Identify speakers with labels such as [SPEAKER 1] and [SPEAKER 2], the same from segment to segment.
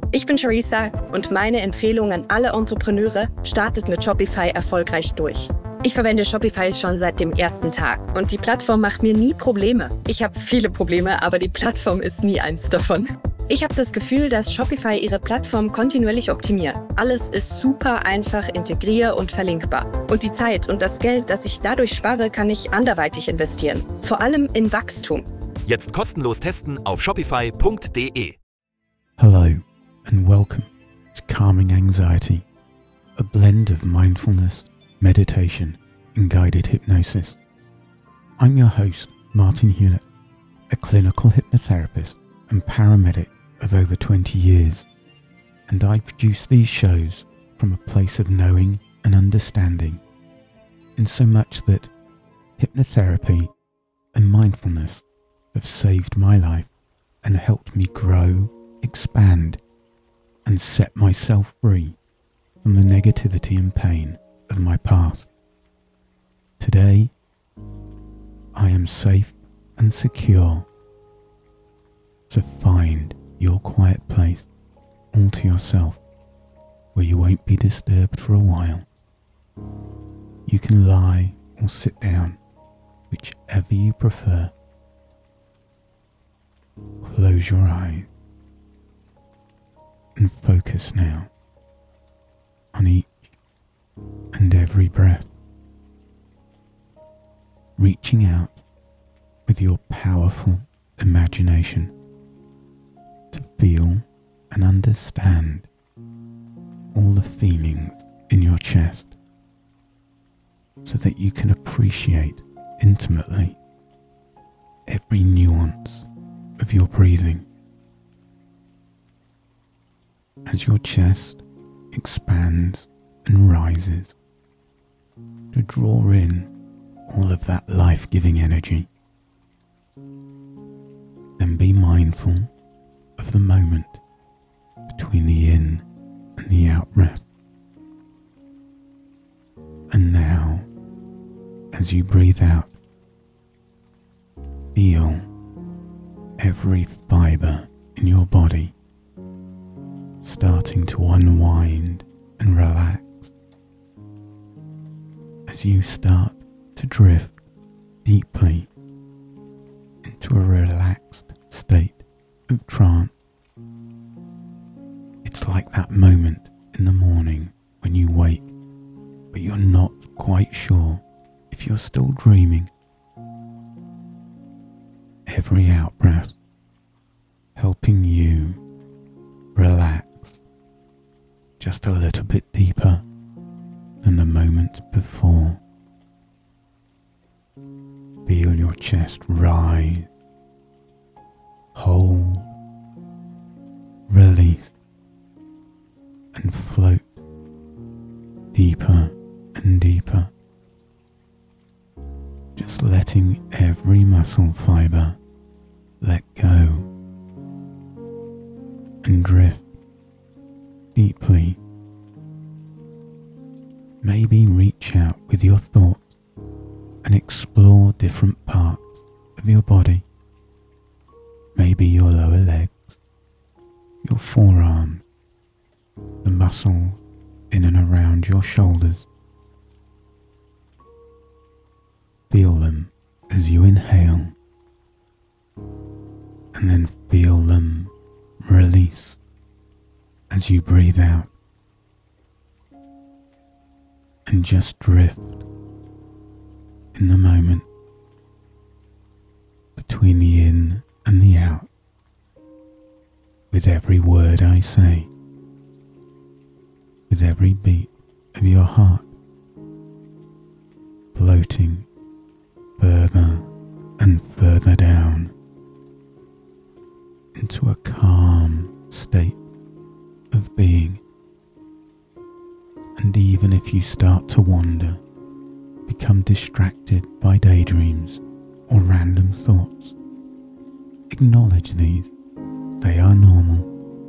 [SPEAKER 1] Ich bin Charissa und meine Empfehlung an alle Entrepreneure: startet mit Shopify erfolgreich durch. Ich verwende Shopify schon seit dem ersten Tag und die Plattform macht mir nie Probleme. Ich habe viele Probleme, aber die Plattform ist nie eins davon. Ich habe das Gefühl, dass Shopify ihre Plattform kontinuierlich optimiert. Alles ist super einfach integrier- und verlinkbar. Und die Zeit und das Geld, das ich dadurch spare, kann ich anderweitig investieren. Vor allem in Wachstum.
[SPEAKER 2] Jetzt kostenlos testen auf shopify.de.
[SPEAKER 3] Hello and welcome to Calming Anxiety, a blend of mindfulness, meditation and guided hypnosis. I'm your host, Martin Hewlett, a clinical hypnotherapist and paramedic of over 20 years, and I produce these shows from a place of knowing and understanding, in so much that hypnotherapy and mindfulness have saved my life and helped me grow, expand, and set myself free from the negativity and pain of my past. Today, I am safe and secure, so find your quiet place all to yourself where you won't be disturbed for a while. You can lie or sit down, whichever you prefer. Close your eyes and focus now on each and every breath, reaching out with your powerful imagination to feel and understand all the feelings in your chest so that you can appreciate intimately every nuance of your breathing. As your chest expands and rises to draw in all of that life-giving energy, then be mindful of the moment between the in and the out breath. And now, as you breathe out, feel every fibre in your body starting to unwind and relax as you start to drift deeply into a relaxed state of trance. It's like that moment in the morning when you wake, but you're not quite sure if you're still dreaming. Every out-breath helping you relax just a little bit deeper than the moment before. Feel your chest rise, hold, release, and float deeper and deeper, just letting every muscle fibre let go and drift deeply. Maybe reach out with your thoughts and explore different parts of your body. Maybe your lower legs, your forearms, the muscles in and around your shoulders. Feel them as you inhale, and then feel them release as you breathe out, and just drift in the moment between the in and the out with every word I say, with every beat of your heart, floating further and further down into a calm state of being. And even if you start to wander, become distracted by daydreams or random thoughts, acknowledge these. They are normal.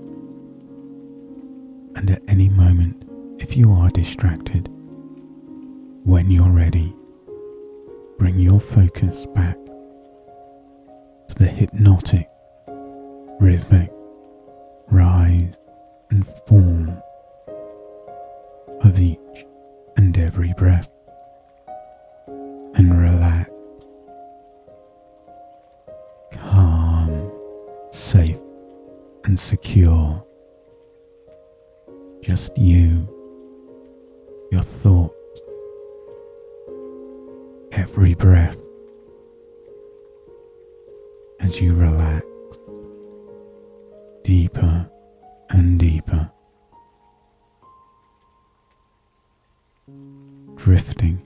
[SPEAKER 3] And at any moment, if you are distracted, when you're ready, bring your focus back to the hypnotic, rhythmic rise every breath and relax, calm, safe and secure. Just you, your thoughts, every breath as you relax deeper and deeper, drifting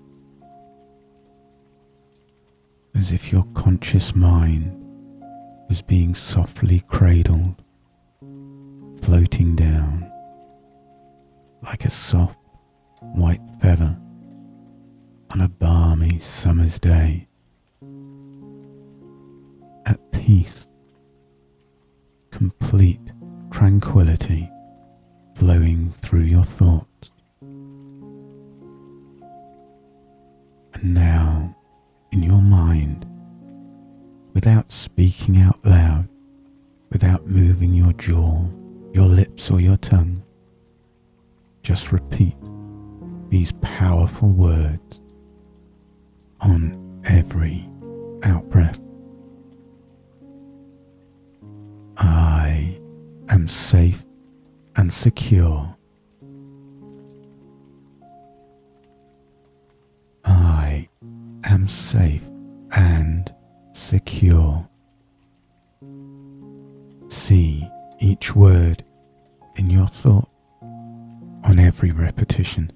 [SPEAKER 3] as if your conscious mind was being softly cradled, floating down like a soft white feather on a balmy summer's day, at peace, complete tranquility flowing through your thoughts. And now, in your mind, without speaking out loud, without moving your jaw, your lips or your tongue, just repeat these powerful words on every out-breath. I am safe and secure. I am safe and secure. See each word in your thought on every repetition.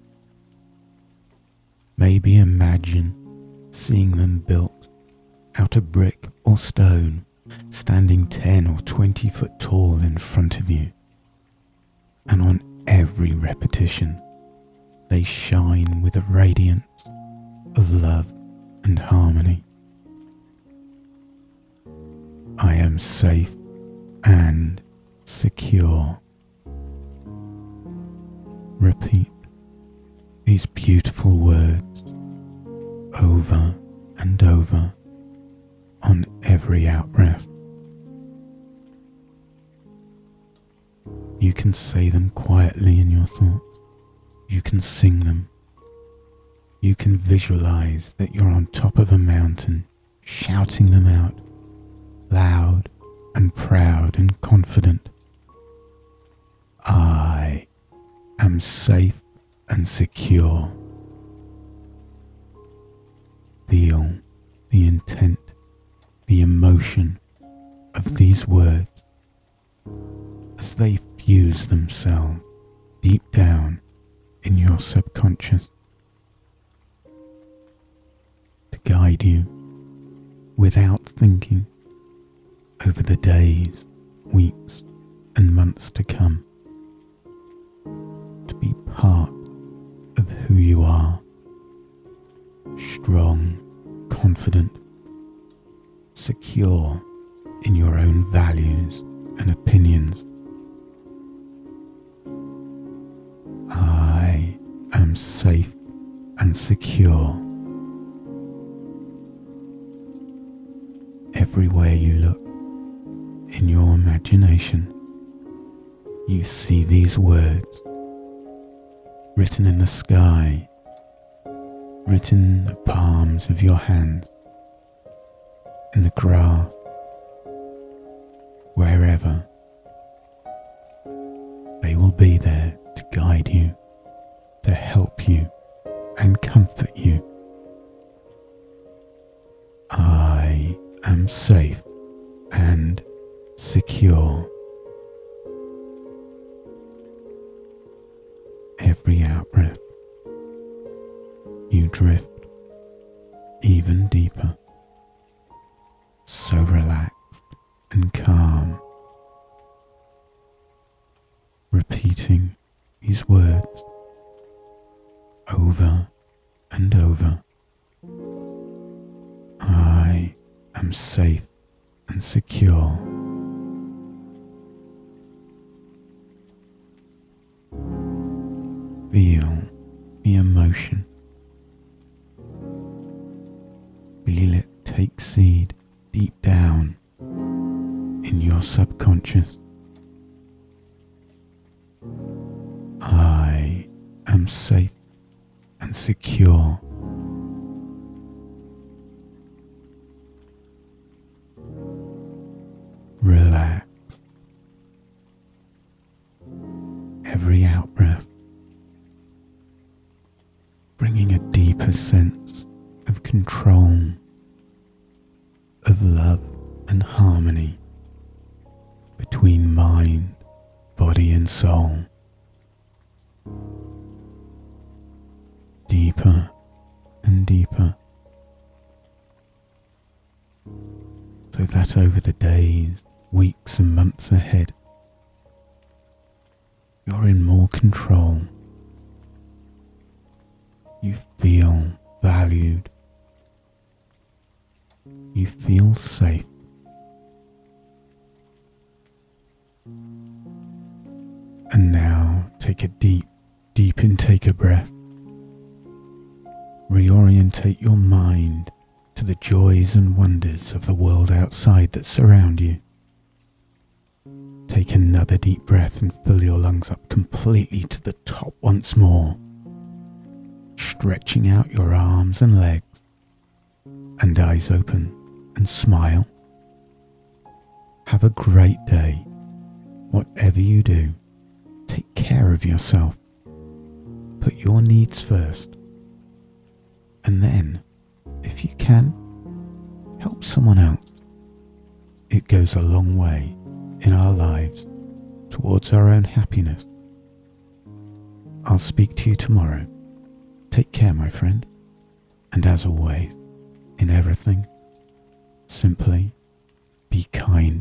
[SPEAKER 3] Maybe imagine seeing them built out of brick or stone, standing 10 or 20 foot tall in front of you. And on every repetition, they shine with a radiance of love and harmony. I am safe and secure. Repeat these beautiful words over and over on every out-breath. You can say them quietly in your thoughts. You can sing them. You can visualize that you're on top of a mountain, shouting them out, loud and proud and confident. I am safe and secure. Feel the intent, the emotion of these words as they fuse themselves deep down in your subconscious to guide you without thinking over the days, weeks and months to come, to be part of who you are, strong, confident, secure in your own values and opinions. I am safe and secure. Everywhere you look, in your imagination, you see these words written in the sky, written in the palms of your hands, in the grass, wherever. They will be there to guide you, to help you and comfort you. I am safe and secure. Every out-breath, you drift even deeper, so relaxed and calm, repeating these words over and over. I am safe and secure. Feel the emotion. Feel it take seed deep down in your subconscious. I am safe and secure. Relax. Every out-breath, bringing a deeper sense of control, of love and harmony between mind, body and soul. Deeper and deeper, so that over the days, weeks and months ahead, you're in more control. You feel valued. You feel safe. And now take a deep intake of breath. Reorientate your mind to the joys and wonders of the world outside that surround you. Take another deep breath and fill your lungs up completely to the top once more, stretching out your arms and legs, and eyes open and smile. Have a great day. Whatever you do, take care of yourself. Put your needs first. And then, if you can, help someone else. It goes a long way in our lives towards our own happiness. I'll speak to you tomorrow. Take care, my friend. And as always, in everything, simply be kind.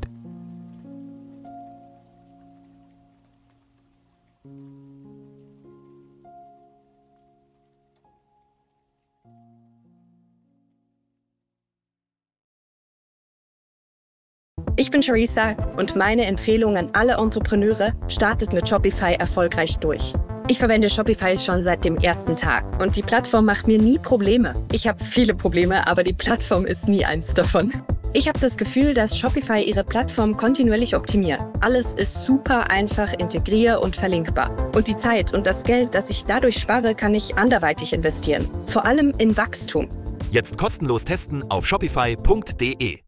[SPEAKER 1] Ich bin Theresa und meine Empfehlung an alle Entrepreneure: startet mit Shopify erfolgreich durch. Ich verwende Shopify schon seit dem ersten Tag und die Plattform macht mir nie Probleme. Ich habe viele Probleme, aber die Plattform ist nie eins davon. Ich habe das Gefühl, dass Shopify ihre Plattform kontinuierlich optimiert. Alles ist super einfach integrier- und verlinkbar. Und die Zeit und das Geld, das ich dadurch spare, kann ich anderweitig investieren. Vor allem in Wachstum.
[SPEAKER 2] Jetzt kostenlos testen auf shopify.de.